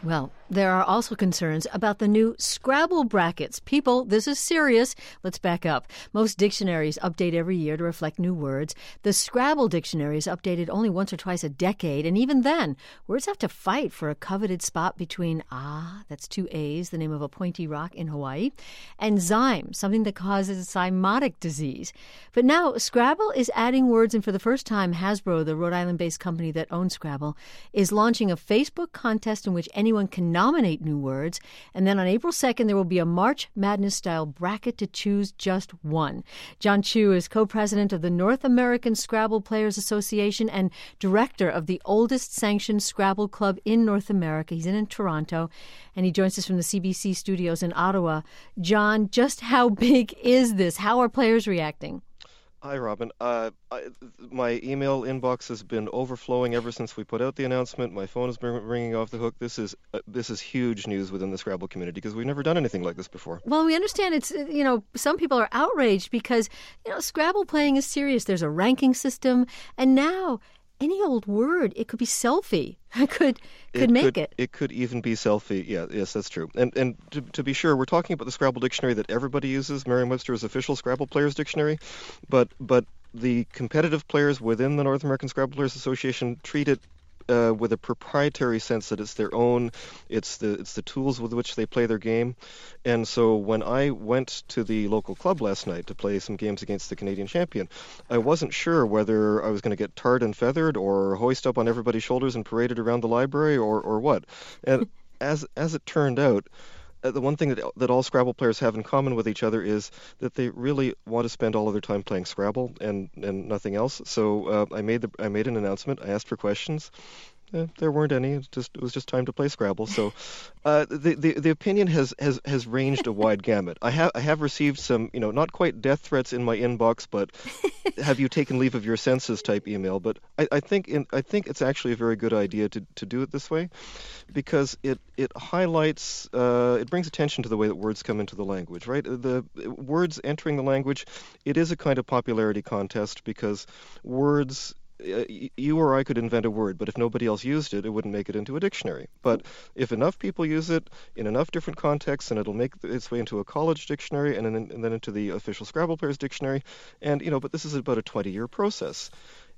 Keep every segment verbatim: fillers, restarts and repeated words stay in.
Well, there are also concerns about the new Scrabble brackets. People, this is serious. Let's back up. Most dictionaries update every year to reflect new words. The Scrabble dictionary is updated only once or twice a decade, and even then, words have to fight for a coveted spot between Ah, that's two A's, the name of a pointy rock in Hawaii, and Zyme, something that causes zymotic disease. But now, Scrabble is adding words, and for the first time, Hasbro, the Rhode Island-based company that owns Scrabble, is launching a Facebook contest in which anyone can nominate new words, and then on April second there will be a March Madness-style bracket to choose just one. John Chu is co-president of the North American Scrabble Players Association and director of the oldest sanctioned Scrabble club in North America. He's in, in Toronto, and he joins us from the C B C studios in Ottawa. John, just how big is this? How are players reacting? Hi, Robin. Uh, I, my email inbox has been overflowing ever since we put out the announcement. My phone has been ringing off the hook. This is uh, this is huge news within the Scrabble community because we've never done anything like this before. Well, we understand it's, you know, some people are outraged because, you know, Scrabble playing is serious. There's a ranking system, and now any old word, it could be selfie. I could could it make could, it. It could even be selfie. Yeah, yes, that's true. And and to, to be sure, we're talking about the Scrabble dictionary that everybody uses, Merriam-Webster's official Scrabble Players Dictionary, but but the competitive players within the North American Scrabble Players Association treat it uh, with a proprietary sense that it's their own. It's the it's the tools with which they play their game. And so when I went to the local club last night to play some games against the Canadian champion, I wasn't sure whether I was going to get tarred and feathered or hoisted up on everybody's shoulders and paraded around the library or, or what. And as as it turned out, Uh, the one thing that that all Scrabble players have in common with each other is that they really want to spend all of their time playing Scrabble and, and nothing else. So uh, I made the I made an announcement. I asked for questions. Uh, there weren't any. It just it was just time to play Scrabble. So uh, the, the the opinion has, has, has ranged a wide gamut. I have I have received some, you know, not quite death threats in my inbox, but have you taken leave of your senses type email. But I, I think in, I think it's actually a very good idea to, to do it this way, because it it highlights uh, it brings attention to the way that words come into the language. Right, the words entering the language, it is a kind of popularity contest because words. Uh, you or I could invent a word, but if nobody else used it, it wouldn't make it into a dictionary. But if enough people use it in enough different contexts, and it'll make its way into a college dictionary and then, and then into the official Scrabble Players Dictionary. And, you know, but this is about a twenty-year process.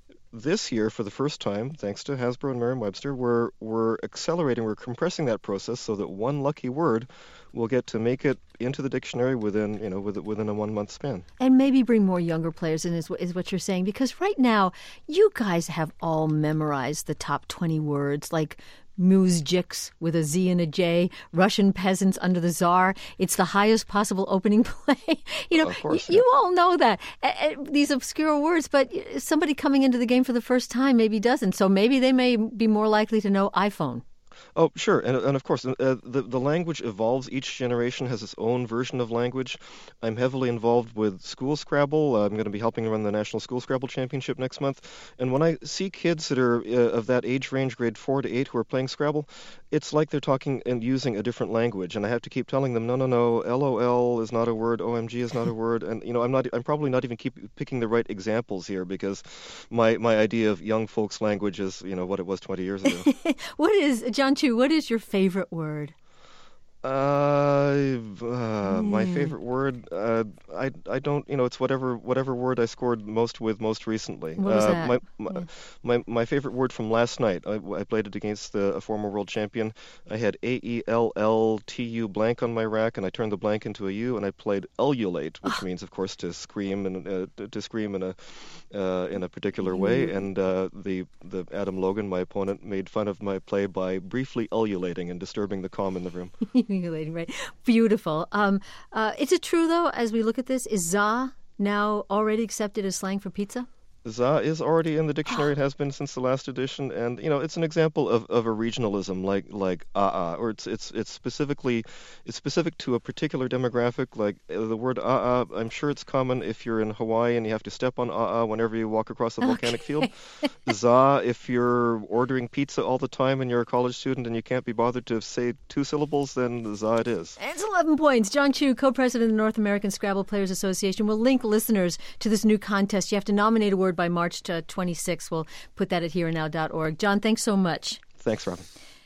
This year, for the first time, thanks to Hasbro and Merriam-Webster, we're, we're accelerating, we're compressing that process so that one lucky word will get to make it into the dictionary within, you know, within a one-month span. And maybe bring more younger players in is, is what you're saying, because right now, you guys have all memorized the top twenty words, like Muzjiks with a Z and a J, Russian peasants under the Tsar. It's the highest possible opening play. you know, of course, y- yeah. you all know that. Uh, uh, these obscure words, but somebody coming into the game for the first time maybe doesn't. So maybe they may be more likely to know iPhone. Oh, sure. And, and of course, uh, the, the language evolves. Each generation has its own version of language. I'm heavily involved with School Scrabble. Uh, I'm going to be helping run the National School Scrabble Championship next month. And when I see kids that are uh, of that age range, grade four to eight, who are playing Scrabble, it's like they're talking and using a different language. And I have to keep telling them, no, no, no, L O L is not a word, O M G is not a word. And, you know, I'm not. I'm probably not even keep picking the right examples here because my, my idea of young folks' language is, you know, what it was twenty years ago. What is, John Chu, what is your favorite word? Uh, uh mm. my favorite word. Uh, I I don't. You know, it's whatever whatever word I scored most with most recently. What was uh, that? My my, yeah. my my favorite word from last night. I, I played it against the, a former world champion. I had A E L L T U blank on my rack, and I turned the blank into a U, and I played ululate, which means, of course, to scream and uh, to scream in a uh, in a particular mm. way. And uh, the the Adam Logan, my opponent, made fun of my play by briefly ululating and disturbing the calm in the room. Right. Beautiful. Um, uh, is it true, though, as we look at this, is za now already accepted as slang for pizza? Za is already in the dictionary. It has been since the last edition, and you know it's an example of, of a regionalism, like like ah, or it's it's it's specifically it's specific to a particular demographic. Like uh, the word ah, I'm sure it's common if you're in Hawaii and you have to step on ah whenever you walk across a volcanic okay. field. Za if you're ordering pizza all the time and you're a college student and you can't be bothered to say two syllables, then za it is. It's eleven points. John Chu, co-president of the North American Scrabble Players Association, will link listeners to this new contest. You have to nominate a word by March twenty-sixth. We'll put that at here and now dot org. John, thanks so much. Thanks, Robin.